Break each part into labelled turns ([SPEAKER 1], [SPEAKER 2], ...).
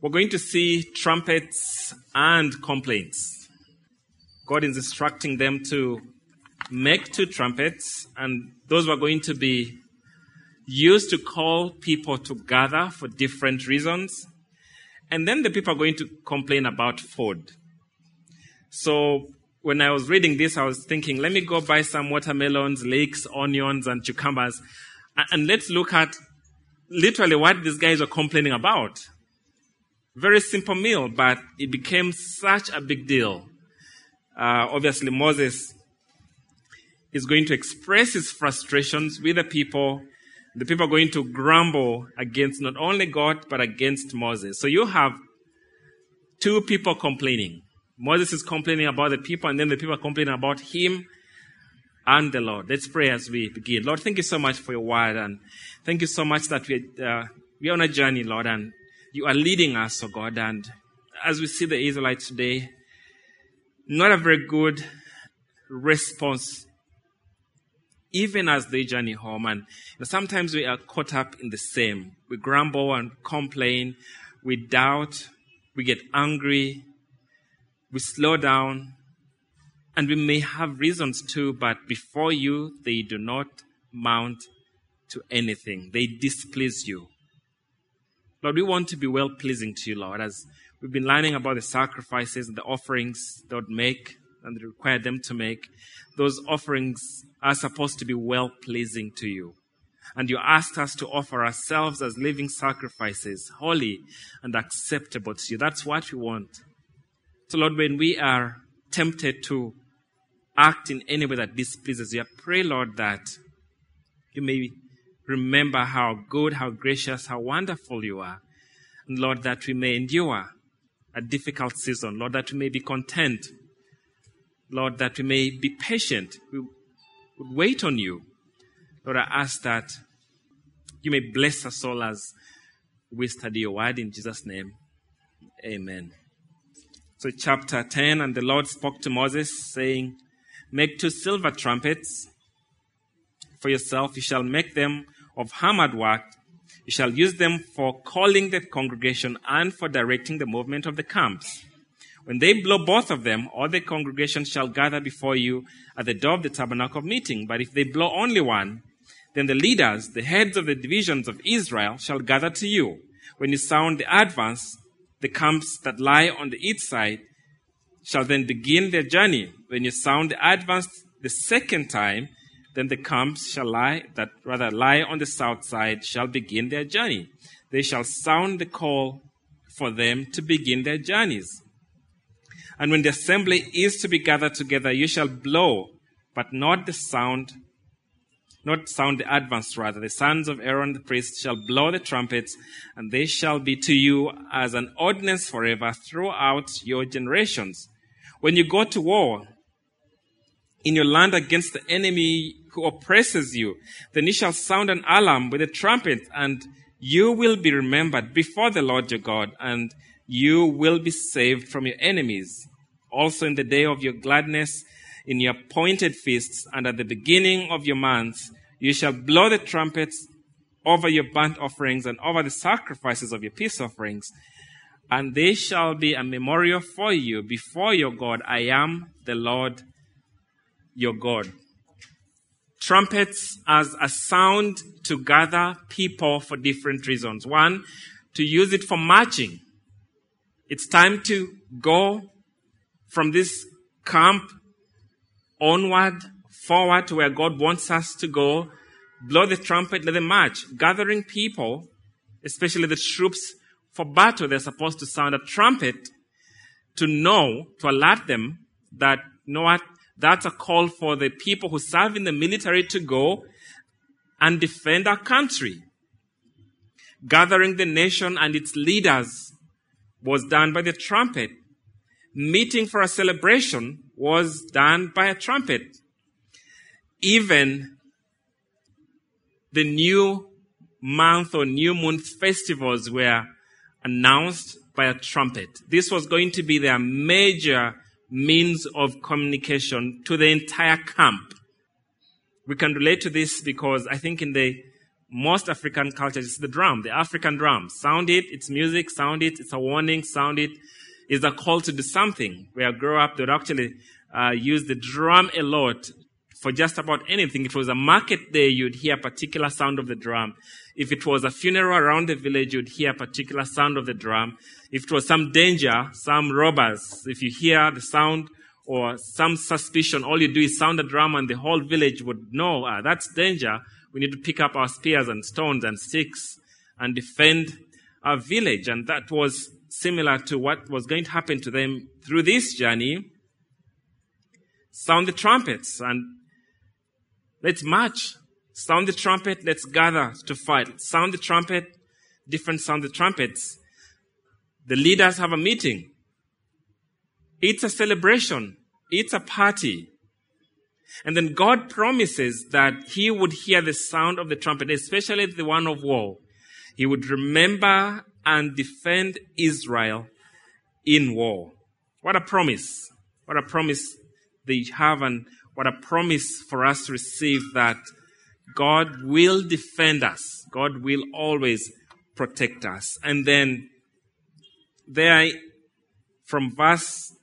[SPEAKER 1] We're going to see trumpets and complaints. God is instructing them to make 2 trumpets, and those were going to be used to call people to gather for different reasons. And then the people are going to complain about food. So when I was reading this, I was thinking, let me go buy some watermelons, leeks, onions, and cucumbers, and let's look at literally what these guys are complaining about. Very simple meal, but it became such a big deal. Obviously, Moses is going to express his frustrations with the people. The people are going to grumble against not only God, but against Moses. So you have 2 people complaining. Moses is complaining about the people, and then the people are complaining about him and the Lord. Let's pray as we begin. Lord, thank you so much for your word, and thank you so much that we are on a journey, Lord, and you are leading us, oh God. And as we see the Israelites today, not a very good response, even as they journey home. And sometimes we are caught up in the same. We grumble and complain. We doubt. We get angry. We slow down. And we may have reasons too, but before you, they do not mount to anything. They displease you. Lord, we want to be well-pleasing to you, Lord, as we've been learning about the sacrifices and the offerings they would make and require them to make. Those offerings are supposed to be well-pleasing to you. And you asked us to offer ourselves as living sacrifices, holy and acceptable to you. That's what we want. So, Lord, when we are tempted to act in any way that displeases you, I pray, Lord, that you may remember how good, how gracious, how wonderful you are. And, Lord, that we may endure a difficult season. Lord, that we may be content. Lord, that we may be patient. We would wait on you. Lord, I ask that you may bless us all as we study your word in Jesus' name. Amen. So chapter 10, and the Lord spoke to Moses, saying, make 2 silver trumpets for yourself. You shall make them of hammered work. You shall use them for calling the congregation and for directing the movement of the camps. When they blow both of them, all the congregation shall gather before you at the door of the tabernacle of meeting. But if they blow only one, then the leaders, the heads of the divisions of Israel, shall gather to you. When you sound the advance, the camps that lie on the east side shall then begin their journey. When you sound the advance the second time, then the camps that lie on the south side shall begin their journey. They shall sound the call for them to begin their journeys. And when the assembly is to be gathered together, you shall blow, but not sound the advance, rather. The sons of Aaron the priest shall blow the trumpets, and they shall be to you as an ordinance forever throughout your generations. When you go to war in your land against the enemy who oppresses you, then you shall sound an alarm with a trumpet, and you will be remembered before the Lord your God, and you will be saved from your enemies. Also in the day of your gladness, in your appointed feasts, and at the beginning of your months, you shall blow the trumpets over your burnt offerings and over the sacrifices of your peace offerings, and they shall be a memorial for you before your God. I am the Lord your God. Trumpets as a sound to gather people for different reasons. One, to use it for marching. It's time to go from this camp onward, forward to where God wants us to go. Blow the trumpet, let them march. Gathering people, especially the troops for battle, they're supposed to sound a trumpet to alert them that, you know what, that's a call for the people who serve in the military to go and defend our country. Gathering the nation and its leaders was done by the trumpet. Meeting for a celebration was done by a trumpet. Even the new month or new moon festivals were announced by a trumpet. This was going to be their major means of communication to the entire camp. We can relate to this because I think in the most African cultures is the drum, the African drum. Sound it, it's music, sound it, it's a warning, sound it. It's a call to do something. Where I grew up, they would actually use the drum a lot for just about anything. If it was a market day, you'd hear a particular sound of the drum. If it was a funeral around the village, you'd hear a particular sound of the drum. If it was some danger, some robbers, if you hear the sound or some suspicion, all you do is sound the drum and the whole village would know, that's danger. We need to pick up our spears and stones and sticks and defend our village. And that was similar to what was going to happen to them through this journey. Sound the trumpets and let's march. Sound the trumpet, let's gather to fight. Sound the trumpet, different sound the trumpets. The leaders have a meeting. It's a celebration. It's a party. And then God promises that he would hear the sound of the trumpet, especially the one of war. He would remember and defend Israel in war. What a promise. What a promise they have, and what a promise for us to receive, that God will defend us. God will always protect us. And then there, from verse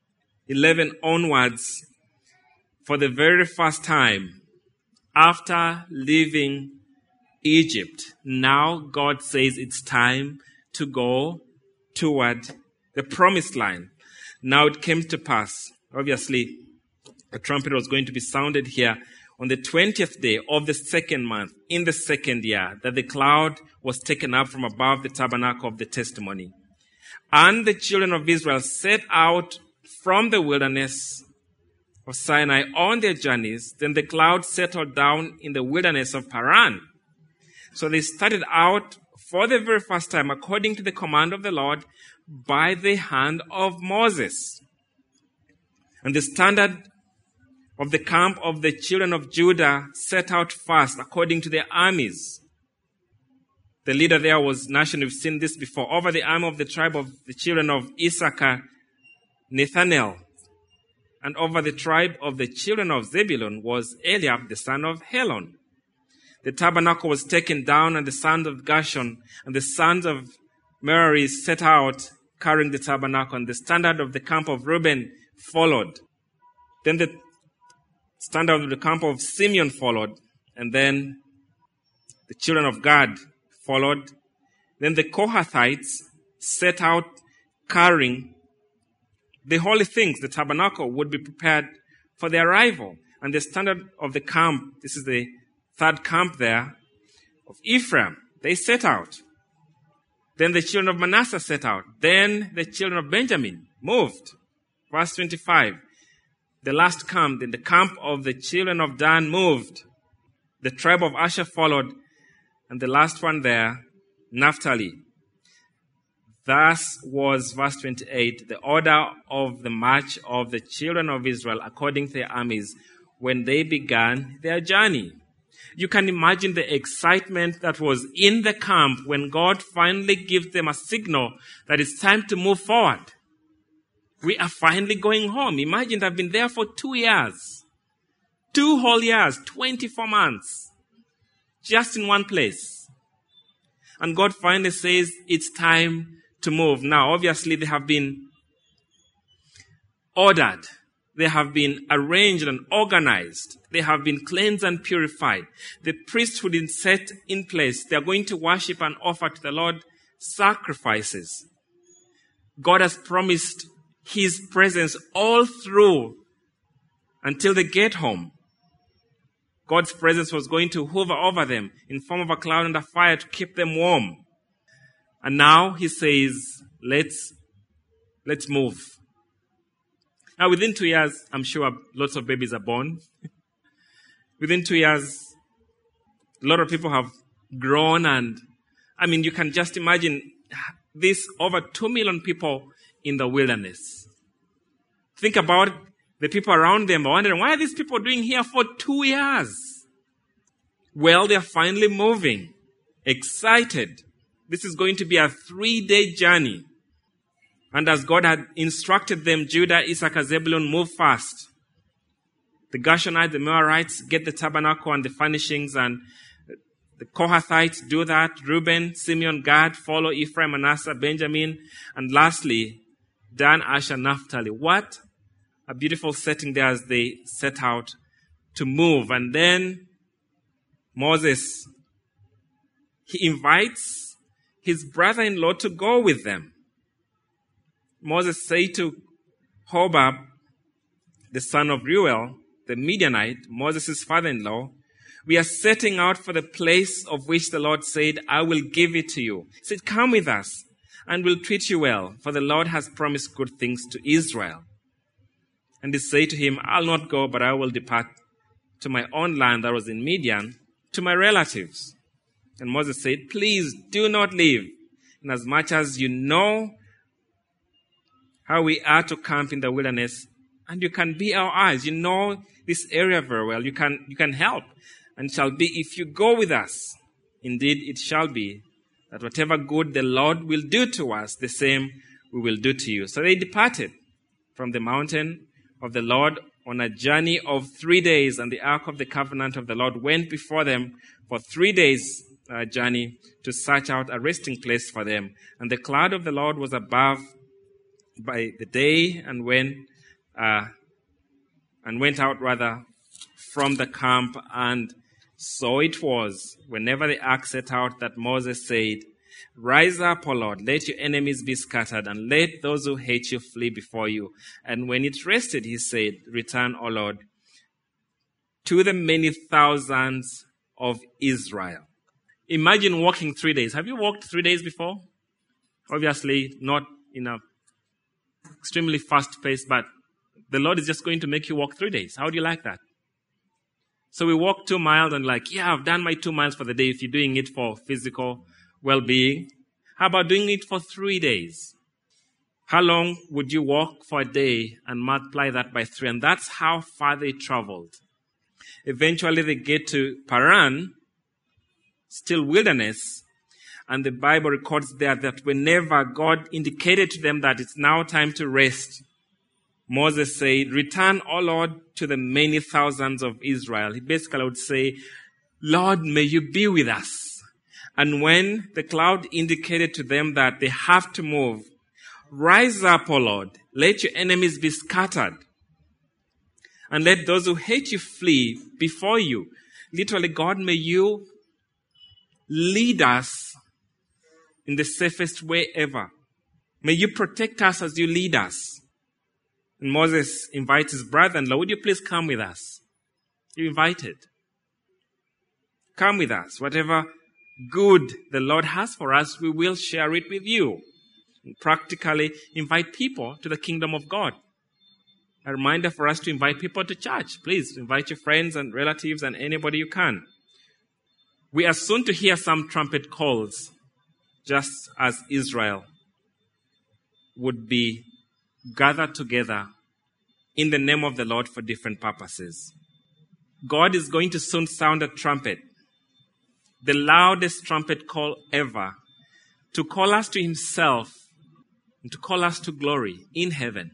[SPEAKER 1] 11 onwards, for the very first time after leaving Egypt, now God says it's time to go toward the promised land. Now it came to pass, obviously, the trumpet was going to be sounded here on the 20th day of the second month, in the second year, that the cloud was taken up from above the tabernacle of the testimony. And the children of Israel set out from the wilderness of Sinai on their journeys. Then the cloud settled down in the wilderness of Paran. So they started out for the very first time, according to the command of the Lord, by the hand of Moses. And the standard of the camp of the children of Judah set out first, according to their armies. The leader there was Nahshon. We've seen this before. Over the arm of the tribe of the children of Issachar, Nethanel. And over the tribe of the children of Zebulun was Eliab, the son of Helon. The tabernacle was taken down, and the sons of Gershon and the sons of Merari set out carrying the tabernacle, and the standard of the camp of Reuben followed. Then the standard of the camp of Simeon followed, and then the children of Gad followed. Then the Kohathites set out carrying the holy things. The tabernacle would be prepared for their arrival. And the standard of the camp, this is the third camp there, of Ephraim, they set out. Then the children of Manasseh set out. Then the children of Benjamin moved. Verse 25. The last camp, then the camp of the children of Dan moved. The tribe of Asher followed. And the last one there, Naphtali. Thus was, verse 28, the order of the march of the children of Israel according to their armies when they began their journey. You can imagine the excitement that was in the camp when God finally gives them a signal that it's time to move forward. We are finally going home. Imagine they've been there for 2 years. 2 whole years, 24 months. Just in one place. And God finally says it's time to move. Now, obviously, they have been ordered. They have been arranged and organized. They have been cleansed and purified. The priesthood is set in place. They are going to worship and offer to the Lord sacrifices. God has promised his presence all through until they get home. God's presence was going to hover over them in form of a cloud and a fire to keep them warm. And now he says, let's move. Now, within 2 years, I'm sure lots of babies are born. Within 2 years, a lot of people have grown, and you can just imagine this over 2 million people in the wilderness. Think about it. The people around them are wondering, why are these people doing here for 2 years? Well, they're finally moving. Excited. This is going to be a 3-day journey. And as God had instructed them, Judah, Issachar, Zebulun, move fast. The Gershonites, the Merarites, get the tabernacle and the furnishings and The Kohathites do that. Reuben, Simeon, Gad follow Ephraim, Manasseh, Benjamin, and lastly, Dan, Asher, Naphtali. What a beautiful setting there as they set out to move. And then Moses, he invites his brother-in-law to go with them. Moses said to Hobab, the son of Reuel, the Midianite, Moses' father-in-law, we are setting out for the place of which the Lord said, I will give it to you. He said, come with us and we'll treat you well, for the Lord has promised good things to Israel. And they say to him, I'll not go, but I will depart to my own land that was in Midian, to my relatives. And Moses said, please do not leave, inasmuch as you know how we are to camp in the wilderness, and you can be our eyes. You know this area very well. You can help. And it shall be, if you go with us, indeed it shall be, that whatever good the Lord will do to us, the same we will do to you. So they departed from the mountain of the Lord on a journey of 3 days, and the ark of the covenant of the Lord went before them for 3 days' journey to search out a resting place for them. And the cloud of the Lord was above by the day, and went out from the camp. And so it was, whenever the ark set out, that Moses said, rise up, O Lord, let your enemies be scattered, and let those who hate you flee before you. And when it rested, he said, return, O Lord, to the many thousands of Israel. Imagine walking 3 days. Have you walked 3 days before? Obviously, not in a extremely fast pace, but the Lord is just going to make you walk 3 days. How do you like that? So we walk 2 miles and I've done my 2 miles for the day if you're doing it for physical well-being. How about doing it for 3 days? How long would you walk for a day and multiply that by 3? And that's how far they traveled. Eventually they get to Paran, still wilderness, and the Bible records there that whenever God indicated to them that it's now time to rest, Moses said, return, O Lord, to the many thousands of Israel. He basically would say, Lord, may you be with us. And when the cloud indicated to them that they have to move, rise up, O Lord, let your enemies be scattered, and let those who hate you flee before you. Literally, God, may you lead us in the safest way ever. May you protect us as you lead us. And Moses invites his brother-in-law, would you please come with us? You invited. Come with us. Whatever good the Lord has for us, we will share it with you. And practically invite people to the kingdom of God. A reminder for us to invite people to church. Please invite your friends and relatives and anybody you can. We are soon to hear some trumpet calls, just as Israel would be gathered together in the name of the Lord for different purposes. God is going to soon sound a trumpet, the loudest trumpet call ever, to call us to himself and to call us to glory in heaven.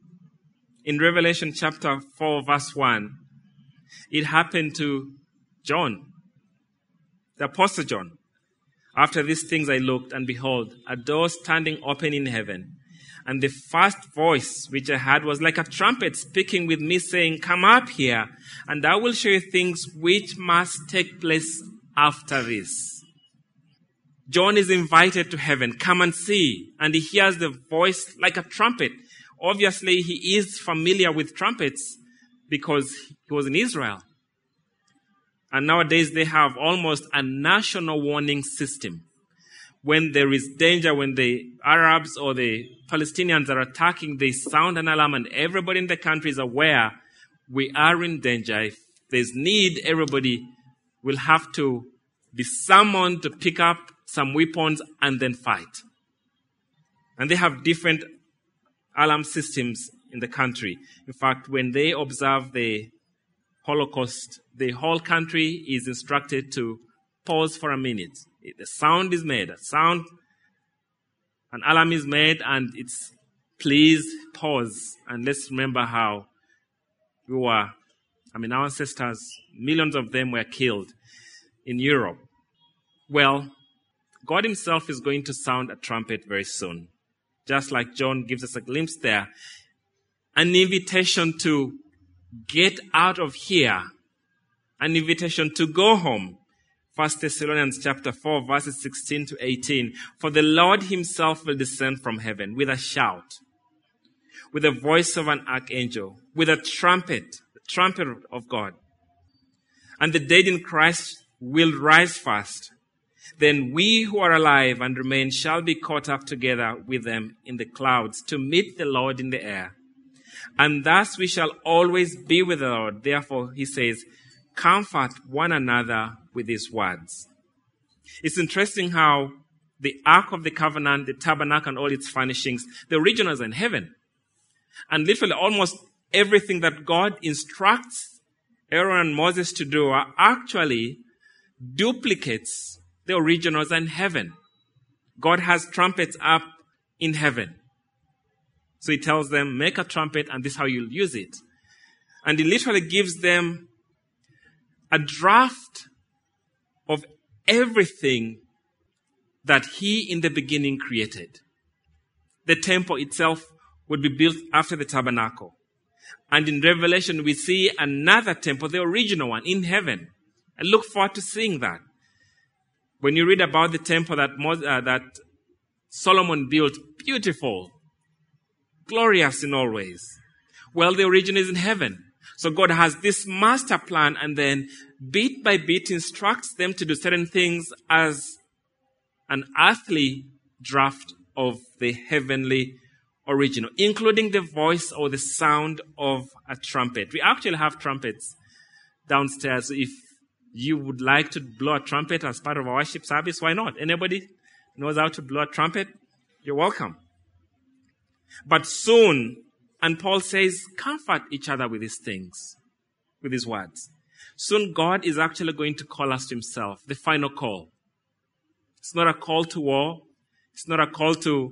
[SPEAKER 1] In Revelation chapter 4, verse 1, it happened to John, the Apostle John. After these things I looked, and behold, a door standing open in heaven. And the first voice which I heard was like a trumpet speaking with me, saying, come up here, and I will show you things which must take place after this. John is invited to heaven. Come and see. And he hears the voice like a trumpet. Obviously, he is familiar with trumpets because he was in Israel. And nowadays, they have almost a national warning system. When there is danger, when the Arabs or the Palestinians are attacking, they sound an alarm, and everybody in the country is aware we are in danger. If there's need, everybody will have to be summoned to pick up some weapons and then fight. And they have different alarm systems in the country. In fact, when they observe the Holocaust, the whole country is instructed to pause for a minute. The sound is made, an alarm is made, and it's please pause and let's remember how our ancestors, millions of them were killed in Europe. Well, God himself is going to sound a trumpet very soon. Just like John gives us a glimpse there. An invitation to get out of here. An invitation to go home. 1 Thessalonians chapter 4, verses 16 to 18. For the Lord himself will descend from heaven with a shout, with the voice of an archangel, with a trumpet, the trumpet of God. And the dead in Christ will rise first. Then we who are alive and remain shall be caught up together with them in the clouds to meet the Lord in the air. And thus we shall always be with the Lord. Therefore, he says, comfort one another with these words. It's interesting how the Ark of the Covenant, the tabernacle and all its furnishings, the original is in heaven. And literally almost everything that God instructs Aaron and Moses to do are actually duplicates the originals in heaven. God has trumpets up in heaven. So he tells them, make a trumpet and this is how you'll use it. And he literally gives them a draft of everything that he in the beginning created. The temple itself would be built after the tabernacle. And in Revelation, we see another temple, the original one, in heaven. I look forward to seeing that. When you read about the temple that Solomon built, beautiful, glorious in all ways. Well, the origin is in heaven. So God has this master plan and then bit by bit instructs them to do certain things as an earthly draft of the heavenly original, including the voice or the sound of a trumpet. We actually have trumpets downstairs. So if you would like to blow a trumpet as part of our worship service, why not? Anybody knows how to blow a trumpet? You're welcome. But soon, and Paul says, comfort each other with these things, with these words. Soon God is actually going to call us to himself, the final call. It's not a call to war. It's not a call to,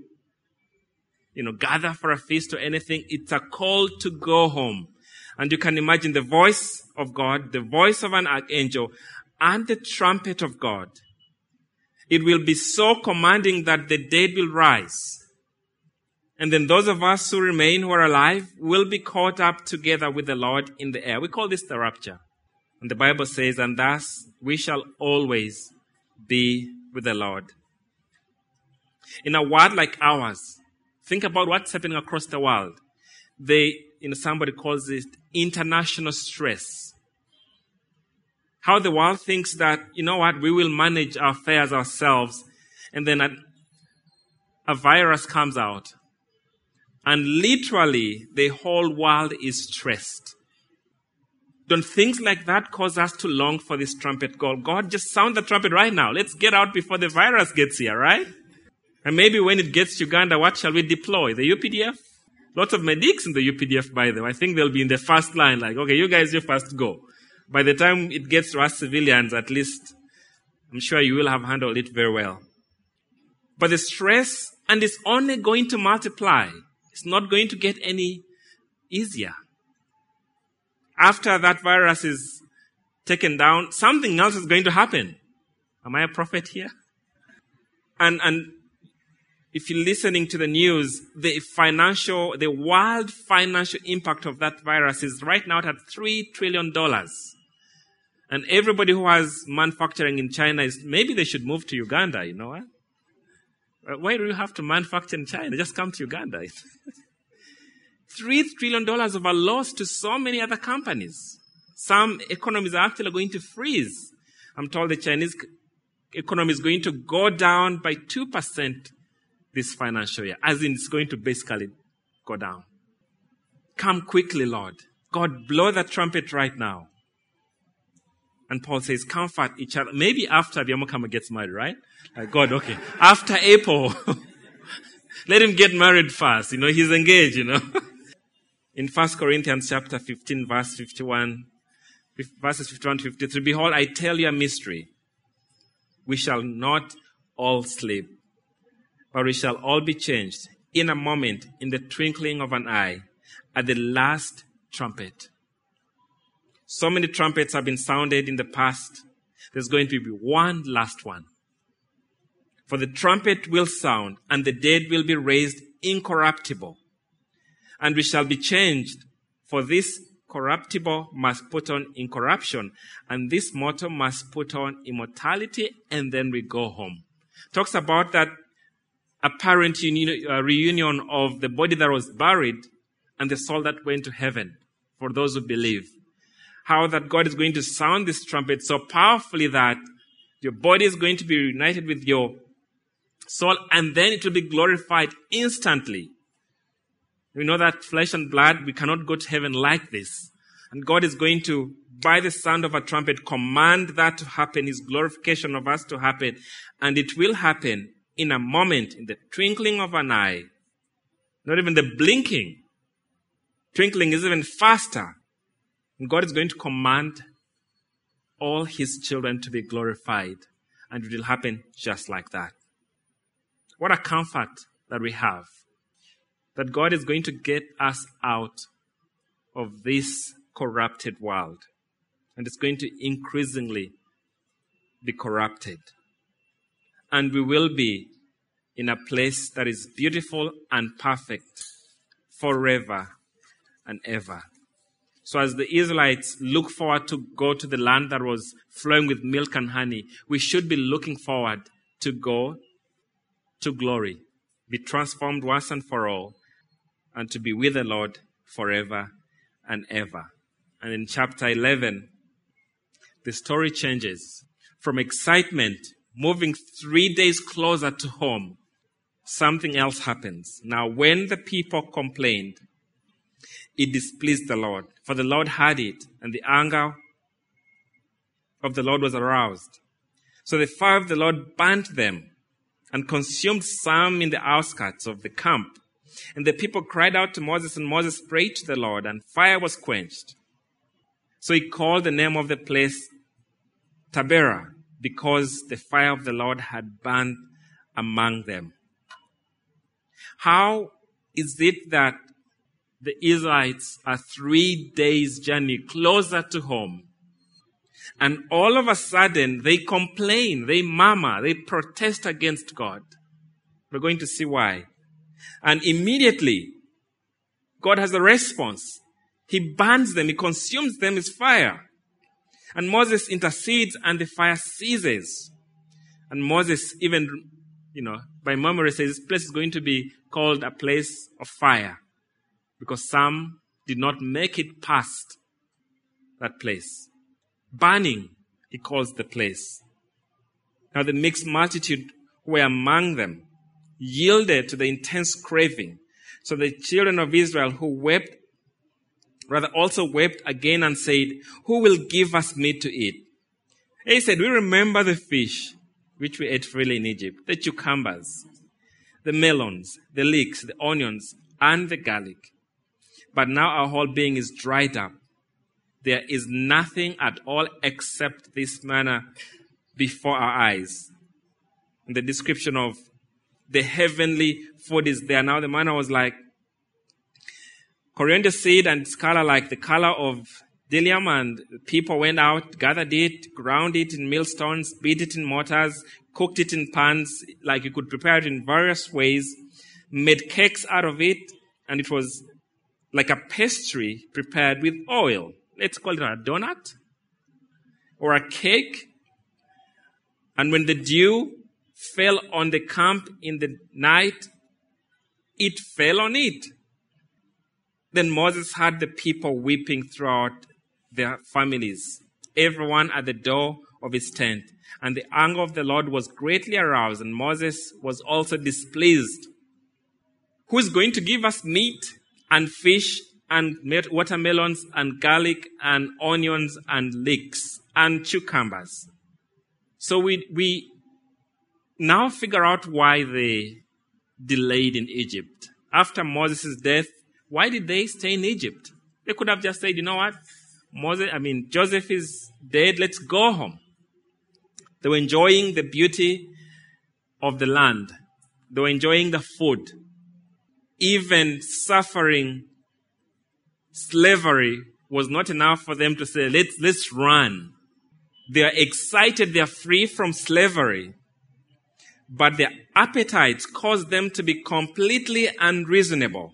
[SPEAKER 1] gather for a feast or anything. It's a call to go home. And you can imagine the voice of God, the voice of an archangel, and the trumpet of God. It will be so commanding that the dead will rise. And then those of us who remain, who are alive, will be caught up together with the Lord in the air. We call this the rapture. And the Bible says, and thus we shall always be with the Lord. In a world like ours, think about what's happening across the world. Somebody calls it international stress. How the world thinks that, we will manage our affairs ourselves. And then a virus comes out. And literally, the whole world is stressed. Don't things like that cause us to long for this trumpet call? God, just sound the trumpet right now. Let's get out before the virus gets here, right? And maybe when it gets to Uganda, what shall we deploy? The UPDF? Lots of medics in the UPDF, by the way. I think they'll be in the first line, like, okay, you guys, you first go. By the time it gets to us civilians, at least, I'm sure you will have handled it very well. But the stress, and it's only going to multiply. It's not going to get any easier. After that virus is taken down, something else is going to happen. Am I a prophet here? And if you're listening to the news, the world financial impact of that virus is right now at $3 trillion. And everybody who has manufacturing in China maybe they should move to Uganda, you know what? Why do you have to manufacture in China? Just come to Uganda. $3 trillion of a loss to so many other companies. Some economies are actually going to freeze. I'm told the Chinese economy is going to go down by 2% this financial year. As in, it's going to basically go down. Come quickly, Lord. God, blow that trumpet right now. And Paul says, comfort each other. Maybe after Biamokama gets married, right? Like, God, okay. After April, let him get married first. He's engaged, In 1 Corinthians chapter 15, verses 51 to 53, behold, I tell you a mystery. We shall not all sleep, but we shall all be changed in a moment, in the twinkling of an eye, at the last trumpet. So many trumpets have been sounded in the past. There's going to be one last one. For the trumpet will sound, and the dead will be raised incorruptible, and we shall be changed. For this corruptible must put on incorruption, and this mortal must put on immortality, and then we go home. Talks about that apparent reunion of the body that was buried and the soul that went to heaven, for those who believe. How that God is going to sound this trumpet so powerfully that your body is going to be reunited with your soul, and then it will be glorified instantly. We know that flesh and blood, we cannot go to heaven like this. And God is going to, by the sound of a trumpet, command that to happen, His glorification of us to happen. And it will happen in a moment, in the twinkling of an eye. Not even the blinking. Twinkling is even faster. And God is going to command all His children to be glorified. And it will happen just like that. What a comfort that we have. That God is going to get us out of this corrupted world. And it's going to increasingly be corrupted. And we will be in a place that is beautiful and perfect forever and ever. So as the Israelites look forward to go to the land that was flowing with milk and honey, we should be looking forward to go to glory, be transformed once and for all, and to be with the Lord forever and ever. And in chapter 11, the story changes from excitement, moving 3 days closer to home. Something else happens. Now, when the people complained, it displeased the Lord, for the Lord heard it, and the anger of the Lord was aroused. So the fire of the Lord burnt them and consumed some in the outskirts of the camp. And the people cried out to Moses, and Moses prayed to the Lord, and fire was quenched. So he called the name of the place Taberah, because the fire of the Lord had burned among them. How is it that the Israelites are 3 days' journey closer to home, and all of a sudden they complain, they murmur, they protest against God? We're going to see why. And immediately, God has a response. He burns them, He consumes them with fire. And Moses intercedes, and the fire ceases. And Moses even, by memory says this place is going to be called a place of fire, because some did not make it past that place. Burning, he calls the place. Now the mixed multitude who were among them yielded to the intense craving. So the children of Israel also wept again and said, "Who will give us meat to eat?" He said, "We remember the fish which we ate freely in Egypt, the cucumbers, the melons, the leeks, the onions, and the garlic. But now our whole being is dried up. There is nothing at all except this manna before our eyes." And the description of the heavenly food is there. Now the manna was like coriander seed, and its color like the color of bdellium, and people went out, gathered it, ground it in millstones, beat it in mortars, cooked it in pans, like you could prepare it in various ways, made cakes out of it, and it was like a pastry prepared with oil. Let's call it a donut or a cake. And when the dew fell on the camp in the night, it fell on it. Then Moses heard the people weeping throughout their families, everyone at the door of his tent. And the anger of the Lord was greatly aroused, and Moses was also displeased. Who is going to give us meat and fish and watermelons and garlic and onions and leeks and cucumbers? So we now figure out why they delayed in Egypt. After Moses' death, why did they stay in Egypt? They could have just said, you know what? Joseph is dead, let's go home. They were enjoying the beauty of the land. They were enjoying the food. Even suffering slavery was not enough for them to say, let's run. They are excited, they are free from slavery. but their appetites caused them to be completely unreasonable.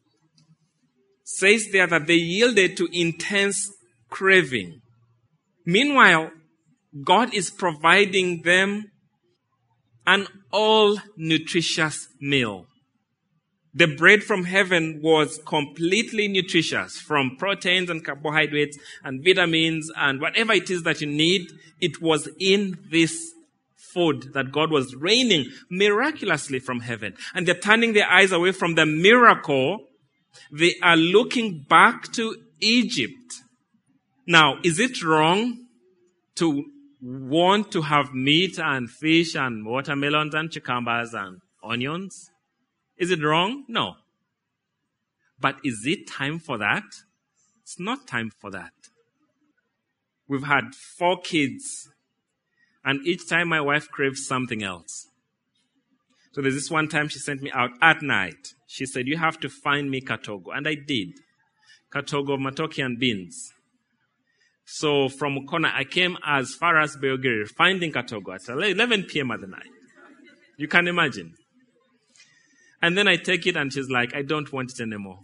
[SPEAKER 1] Says there that they yielded to intense craving. Meanwhile, God is providing them an all-nutritious meal. The bread from heaven was completely nutritious, from proteins and carbohydrates and vitamins and whatever it is that you need. It was in this food that God was raining miraculously from heaven. And they're turning their eyes away from the miracle. They are looking back to Egypt. Now, is it wrong to want to have meat and fish and watermelons and cucumbers and onions? Is it wrong? No. But is it time for that? It's not time for that. We've had 4 kids, and each time my wife craves something else. So there's this one time she sent me out at night. She said, you have to find me katogo. And I did. Katogo, matoke, and beans. So from Ukona, I came as far as Beogiri, finding katogo at 11 p.m. at the night. You can imagine. And then I take it and she's like, I don't want it anymore.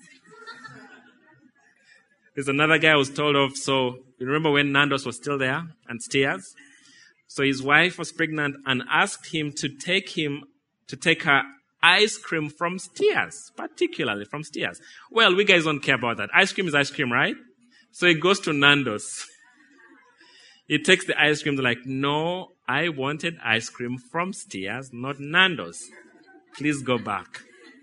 [SPEAKER 1] There's another guy I was told of. So you remember when Nando's was still there and Steers? So his wife was pregnant and asked him to take her ice cream from Steers, particularly from Steers. Well, we guys don't care about that. Ice cream is ice cream, right? So he goes to Nando's. He takes the ice cream. They're like, no, I wanted ice cream from Steers, not Nando's. Please go back.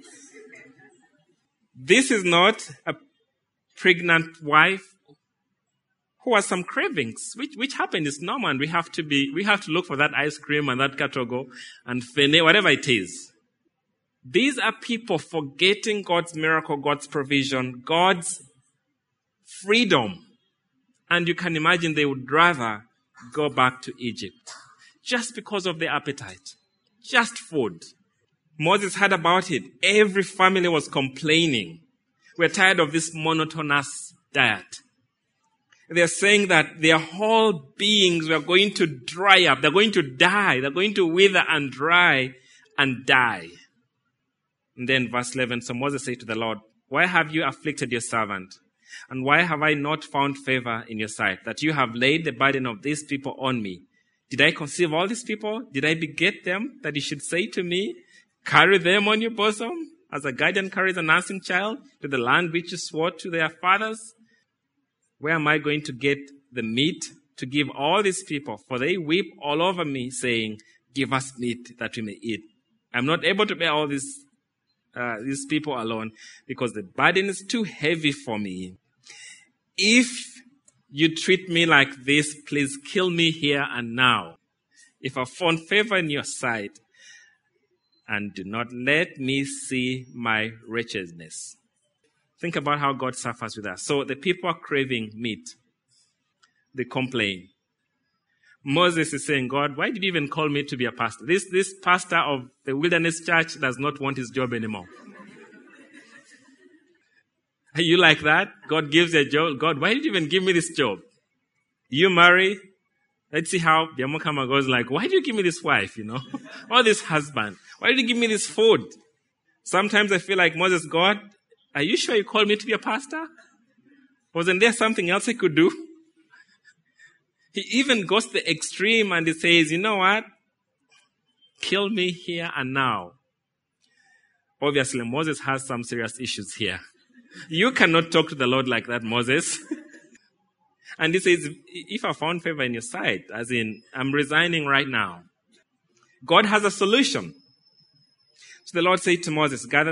[SPEAKER 1] This is not a pregnant wife who has some cravings, which happened. It's normal. And we have to look for that ice cream and that katogo and fene, whatever it is. These are people forgetting God's miracle, God's provision, God's freedom. And you can imagine they would rather go back to Egypt just because of their appetite, just food. Moses heard about it. Every family was complaining. We're tired of this monotonous diet. They're saying that their whole beings were going to dry up. They're going to die. They're going to wither and dry and die. And then verse 11, so Moses said to the Lord, why have you afflicted your servant? And why have I not found favor in your sight, that you have laid the burden of these people on me? Did I conceive all these people? Did I beget them, that you should say to me, carry them on your bosom, as a guardian carries a nursing child to the land which you swore to their fathers? Where am I going to get the meat to give all these people? For they weep all over me, saying, give us meat that we may eat. I'm not able to bear all these people alone, because the burden is too heavy for me. If you treat me like this, please kill me here and now. If I found favor in your sight, and do not let me see my wretchedness. Think about how God suffers with us. So the people are craving meat. They complain. Moses is saying, God, why did you even call me to be a pastor? This pastor of the Wilderness Church does not want his job anymore. Are you like that? God gives you a job. God, why did you even give me this job? You marry. Let's see how Biamokama goes like, why did you give me this wife, or this husband? Why did you give me this food? Sometimes I feel like, Moses, God, are you sure you called me to be a pastor? Wasn't there something else I could do? He even goes to the extreme and he says, you know what? Kill me here and now. Obviously, Moses has some serious issues here. You cannot talk to the Lord like that, Moses. And he says, if I found favor in your sight, as in, I'm resigning right now. God has a solution. So the Lord said to Moses, gather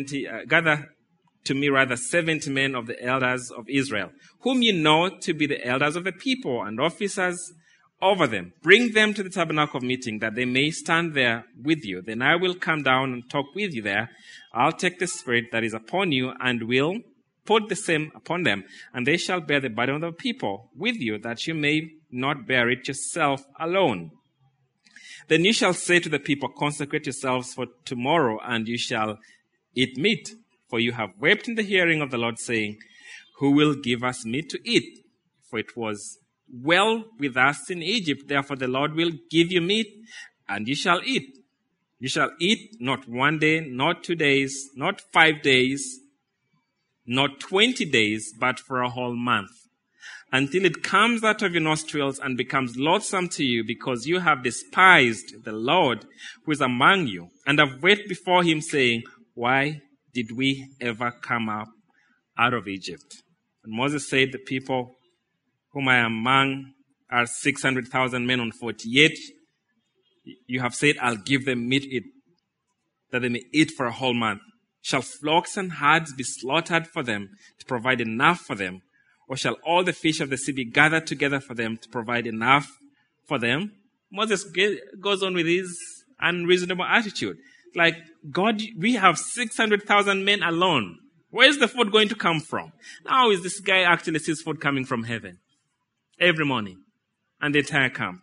[SPEAKER 1] to me 70 men of the elders of Israel, whom you know to be the elders of the people and officers over them. Bring them to the tabernacle of meeting, that they may stand there with you. Then I will come down and talk with you there. I'll take the spirit that is upon you and will put the same upon them, and they shall bear the burden of the people with you, that you may not bear it yourself alone. Then you shall say to the people, consecrate yourselves for tomorrow, and you shall eat meat. For you have wept in the hearing of the Lord, saying, who will give us meat to eat? For it was well with us in Egypt. Therefore the Lord will give you meat, and you shall eat. You shall eat not 1 day, not 2 days, not 5 days, not 20 days, but for a whole month, until it comes out of your nostrils and becomes loathsome to you, because you have despised the Lord who is among you, and have wept before him, saying, why did we ever come up out of Egypt? And Moses said, the people whom I am among are 600,000 men on foot. Yet you have said, I'll give them meat that they may eat for a whole month. Shall flocks and herds be slaughtered for them to provide enough for them? Or shall all the fish of the sea be gathered together for them to provide enough for them? Moses goes on with his unreasonable attitude. Like, God, we have 600,000 men alone. Where is the food going to come from? Now is this guy actually sees food coming from heaven every morning and the entire camp.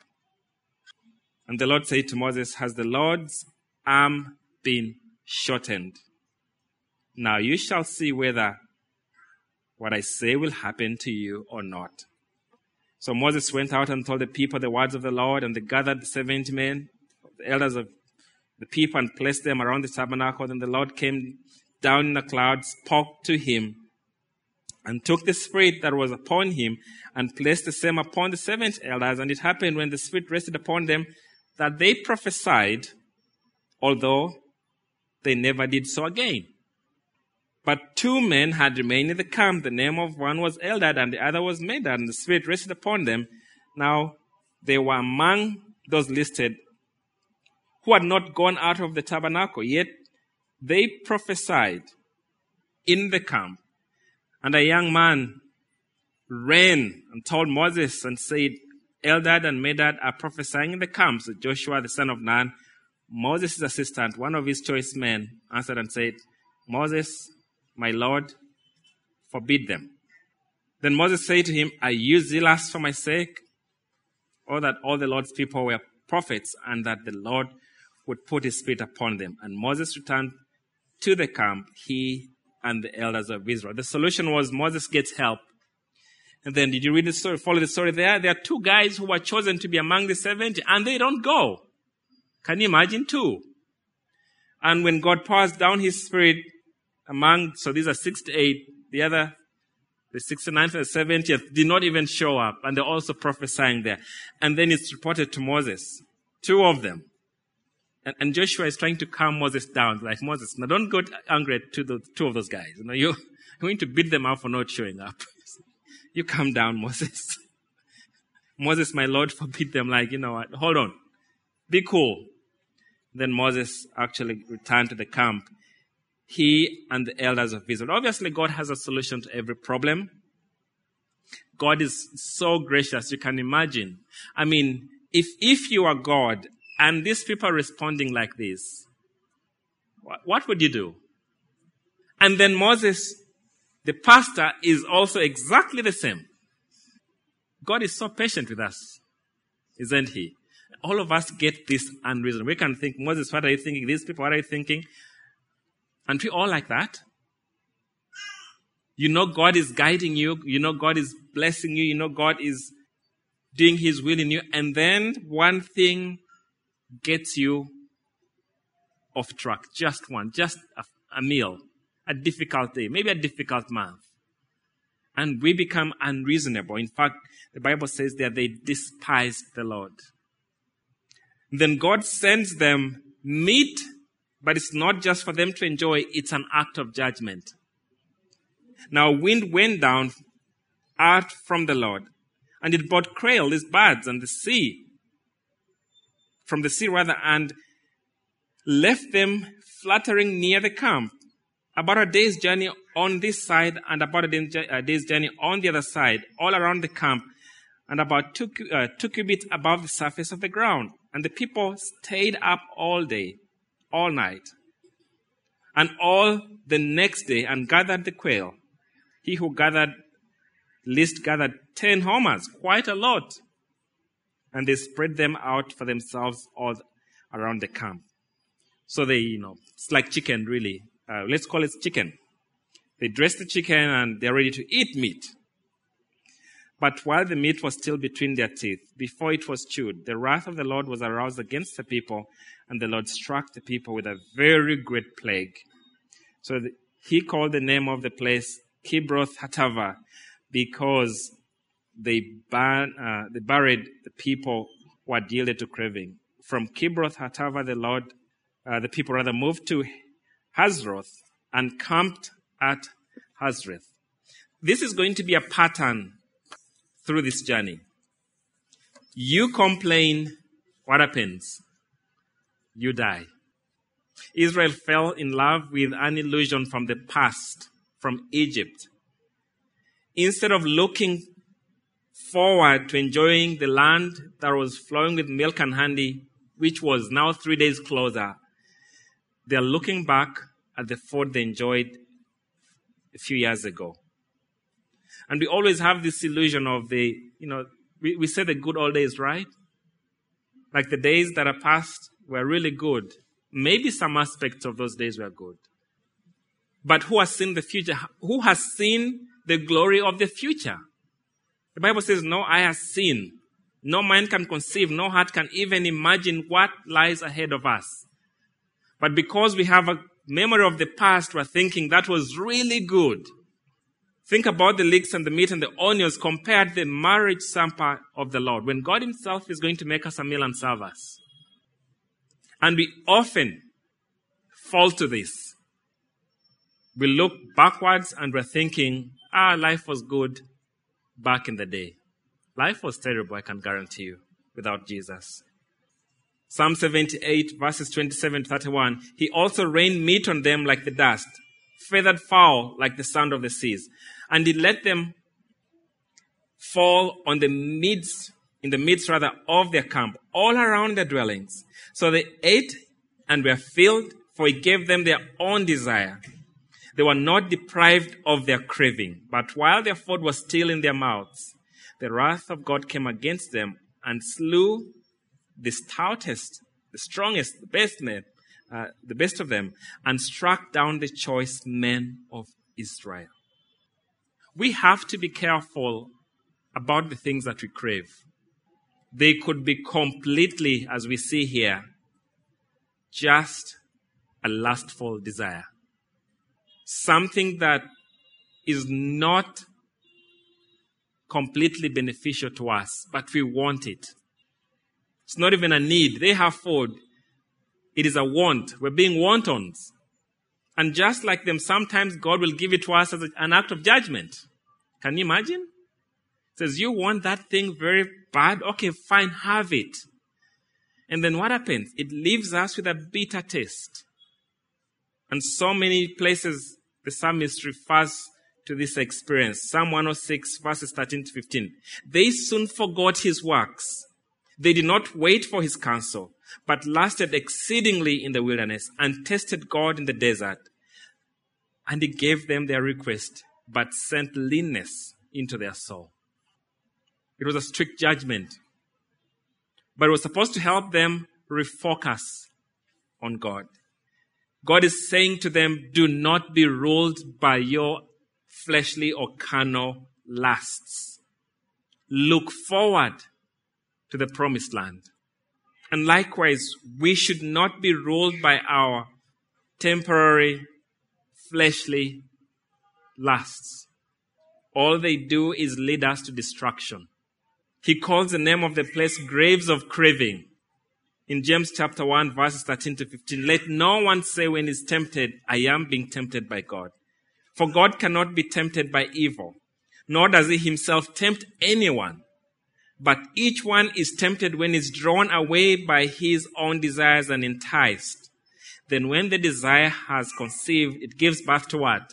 [SPEAKER 1] And the Lord said to Moses, has the Lord's arm been shortened? Now you shall see whether what I say will happen to you or not. So Moses went out and told the people the words of the Lord, and they gathered the 70 men, the elders of the people, and placed them around the tabernacle. Then the Lord came down in the cloud, spoke to him, and took the Spirit that was upon him, and placed the same upon the 70 elders. And it happened when the Spirit rested upon them that they prophesied, although they never did so again. But 2 men had remained in the camp. The name of one was Eldad and the other was Medad, and the Spirit rested upon them. Now they were among those listed who had not gone out of the tabernacle, yet they prophesied in the camp. And a young man ran and told Moses and said, Eldad and Medad are prophesying in the camp. So Joshua, the son of Nun, Moses' assistant, one of his choice men, answered and said, Moses, my Lord, forbid them. Then Moses said to him, are you zealous for my sake? Or that all the Lord's people were prophets, and that the Lord would put his Spirit upon them? And Moses returned to the camp, he and the elders of Israel. The solution was Moses gets help. And then did you read the story, follow the story there? There are 2 guys who were chosen to be among the 70, and they don't go. Can you imagine 2? And when God pours down his Spirit so these are 6 to 8, the 69th and the 70th did not even show up, and they're also prophesying there. And then it's reported to Moses, 2 of them. And Joshua is trying to calm Moses down, like, Moses, now don't get angry at 2 of those guys. You're going to beat them up for not showing up. You calm down, Moses. Moses, my Lord, forbid them. Like, you know what? Hold on. Be cool. Then Moses actually returned to the camp. He and the elders of Israel. Obviously, God has a solution to every problem. God is so gracious, you can imagine. I mean, if you are God and these people are responding like this, what would you do? And then Moses, the pastor, is also exactly the same. God is so patient with us, isn't he? All of us get this unreasonable. We can think, Moses, what are you thinking? These people, what are you thinking? Aren't we all like that? You know God is guiding you. You know God is blessing you. You know God is doing his will in you. And then one thing gets you off track. Just one. Just a meal. A difficult day. Maybe a difficult month. And we become unreasonable. In fact, the Bible says that they despised the Lord. Then God sends them meat. But it's not just for them to enjoy, it's an act of judgment. Now wind went down out from the Lord, and it brought quail, these birds, and from the sea, and left them fluttering near the camp, about a day's journey on this side, and about a day's journey on the other side, all around the camp, and about 2 cubits above the surface of the ground. And the people stayed up all day, all night, and all the next day, and gathered the quail. He who gathered least gathered 10 homers, quite a lot. And they spread them out for themselves all around the camp. So they, it's like chicken, really. Let's call it chicken. They dress the chicken and they're ready to eat meat. But while the meat was still between their teeth, before it was chewed, the wrath of the Lord was aroused against the people, and the Lord struck the people with a very great plague. So he called the name of the place Kibroth Hattaavah, because they buried the people who had yielded to craving. From Kibroth Hattaavah, the people moved to Hazroth and camped at Hazreth. This is going to be a pattern through this journey. You complain, what happens? You die. Israel fell in love with an illusion from the past, from Egypt. Instead of looking forward to enjoying the land that was flowing with milk and honey, which was now 3 days closer, they're looking back at the food they enjoyed a few years ago. And we always have this illusion of we say the good old days, right? Like the days that are past were really good. Maybe some aspects of those days were good. But who has seen the future? Who has seen the glory of the future? The Bible says, no eye has seen, no mind can conceive, no heart can even imagine what lies ahead of us. But because we have a memory of the past, we're thinking that was really good. Think about the leeks and the meat and the onions compared to the marriage supper of the Lord, when God himself is going to make us a meal and serve us. And we often fall to this. We look backwards and we're thinking, life was good back in the day. Life was terrible, I can guarantee you, without Jesus. Psalm 78, verses 27 to 31. He also rained meat on them like the dust, feathered fowl like the sand of the seas. And he let them fall in the midst of their camp, all around their dwellings. So they ate and were filled, for he gave them their own desire. They were not deprived of their craving, but while their food was still in their mouths, the wrath of God came against them and slew the stoutest, the strongest, the best of them, and struck down the choice men of Israel. We have to be careful about the things that we crave. They could be completely, as we see here, just a lustful desire. Something that is not completely beneficial to us, but we want it. It's not even a need. They have food. It is a want. We're being wantons. And just like them, sometimes God will give it to us as an act of judgment. Can you imagine? It says, you want that thing very bad? Okay, fine, have it. And then what happens? It leaves us with a bitter taste. And so many places the psalmist refers to this experience. Psalm 106, verses 13 to 15. They soon forgot his works. They did not wait for his counsel, but lasted exceedingly in the wilderness and tested God in the desert. And he gave them their request, but sent leanness into their soul. It was a strict judgment, but it was supposed to help them refocus on God. God is saying to them, do not be ruled by your fleshly or carnal lusts. Look forward to the promised land. And likewise, we should not be ruled by our temporary fleshly lusts. All they do is lead us to destruction. He calls the name of the place graves of craving. In James chapter 1, verses 13 to 15, let no one say when he's tempted, I am being tempted by God. For God cannot be tempted by evil, nor does he himself tempt anyone. But each one is tempted when he's drawn away by his own desires and enticed. Then when the desire has conceived, it gives birth to what?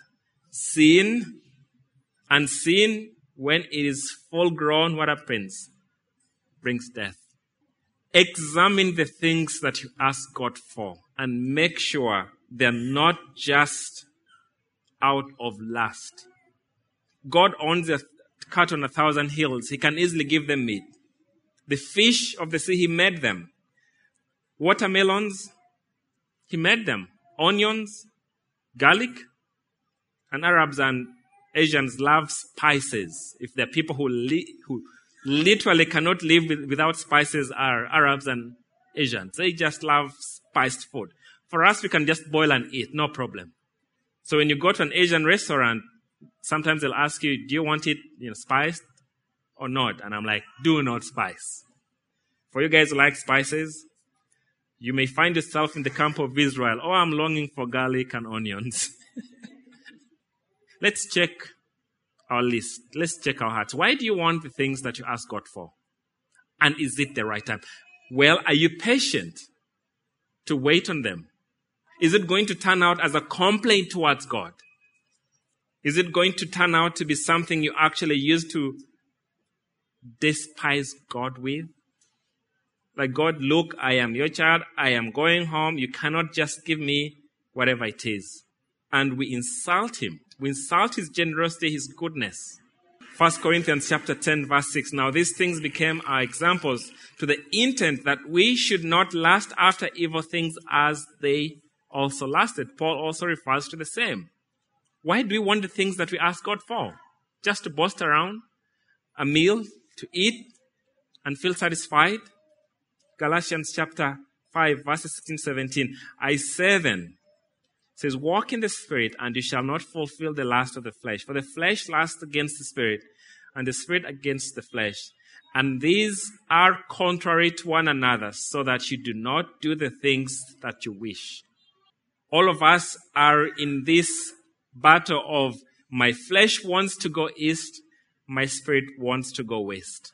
[SPEAKER 1] Sin. And sin, when it is full grown, what happens? Brings death. Examine the things that you ask God for and make sure they're not just out of lust. God owns a cattle on 1,000 hills. He can easily give them meat. The fish of the sea, he made them. Watermelons, he made them. Onions, garlic, and Arabs and Asians love spices. If there are people who literally cannot live without spices, are Arabs and Asians. They just love spiced food. For us, we can just boil and eat, no problem. So when you go to an Asian restaurant, sometimes they'll ask you, do you want it spiced or not? And I'm like, do not spice. For you guys who like spices, you may find yourself in the camp of Israel. Oh, I'm longing for garlic and onions. Let's check our list. Let's check our hearts. Why do you want the things that you ask God for? And is it the right time? Well, are you patient to wait on them? Is it going to turn out as a complaint towards God? Is it going to turn out to be something you actually use to despise God with? Like, God, look, I am your child. I am going home. You cannot just give me whatever it is. And we insult him. We insult his generosity, his goodness. 1 Corinthians chapter 10, verse 6. Now these things became our examples to the intent that we should not lust after evil things as they also lasted. Paul also refers to the same. Why do we want the things that we ask God for? Just to boast around? A meal to eat and feel satisfied? Galatians chapter 5, verses 16, 17. I say then, says, walk in the Spirit, and you shall not fulfill the lust of the flesh. For the flesh lusts against the Spirit, and the Spirit against the flesh. And these are contrary to one another, so that you do not do the things that you wish. All of us are in this battle of my flesh wants to go east, my spirit wants to go west.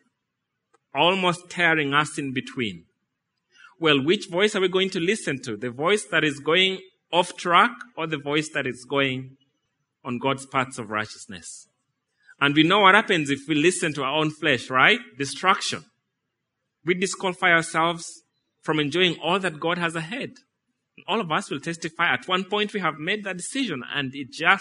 [SPEAKER 1] Almost tearing us in between. Well, which voice are we going to listen to? The voice that is going off track or the voice that is going on God's paths of righteousness? And we know what happens if we listen to our own flesh, right? Destruction. We disqualify ourselves from enjoying all that God has ahead. All of us will testify at one point we have made that decision and it just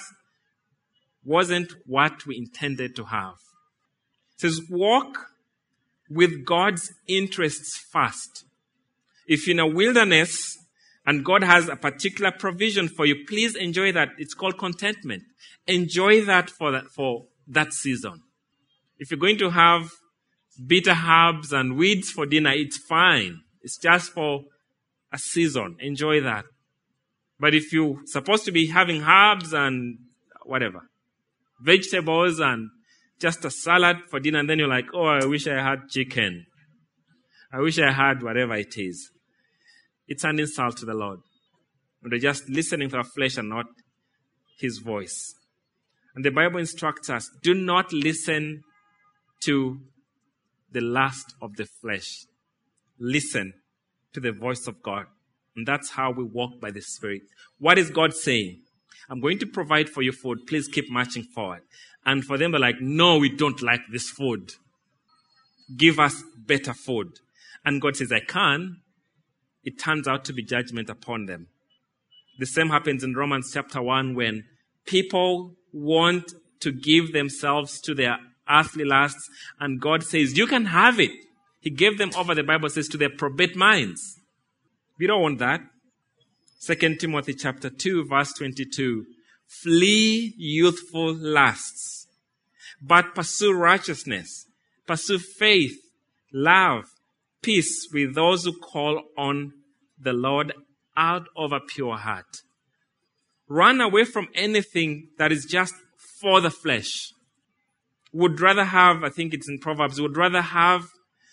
[SPEAKER 1] wasn't what we intended to have. It says, walk with God's interests first. If you're in a wilderness and God has a particular provision for you, please enjoy that. It's called contentment. Enjoy that for that season. If you're going to have bitter herbs and weeds for dinner, it's fine. It's just for a season. Enjoy that. But if you're supposed to be having herbs and whatever, vegetables and just a salad for dinner, and then you're like, oh, I wish I had chicken. I wish I had whatever it is. It's an insult to the Lord. And they're just listening to our flesh and not his voice. And the Bible instructs us, do not listen to the lust of the flesh. Listen to the voice of God. And that's how we walk by the Spirit. What is God saying? I'm going to provide for you food. Please keep marching forward. And for them, they're like, no, we don't like this food. Give us better food. And God says, I can. It turns out to be judgment upon them. The same happens in Romans chapter 1 when people want to give themselves to their earthly lusts, and God says, you can have it. He gave them over, the Bible says, to their probate minds. We don't want that. 2 Timothy chapter 2, verse 22. Flee youthful lusts, but pursue righteousness, pursue faith, love, peace with those who call on the Lord out of a pure heart. Run away from anything that is just for the flesh. Would rather have, I think it's in Proverbs, would rather have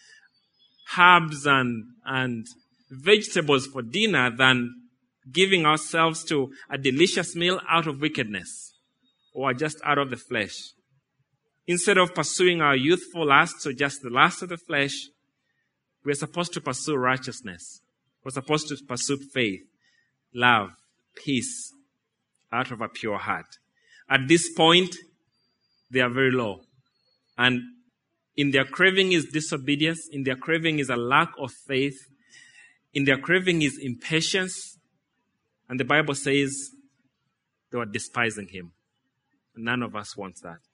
[SPEAKER 1] herbs and vegetables for dinner than giving ourselves to a delicious meal out of wickedness or just out of the flesh. Instead of pursuing our youthful lusts or just the lust of the flesh, we're supposed to pursue righteousness. We're supposed to pursue faith, love, peace out of a pure heart. At this point, they are very low. And in their craving is disobedience. In their craving is a lack of faith. In their craving is impatience. And the Bible says they were despising him. None of us wants that.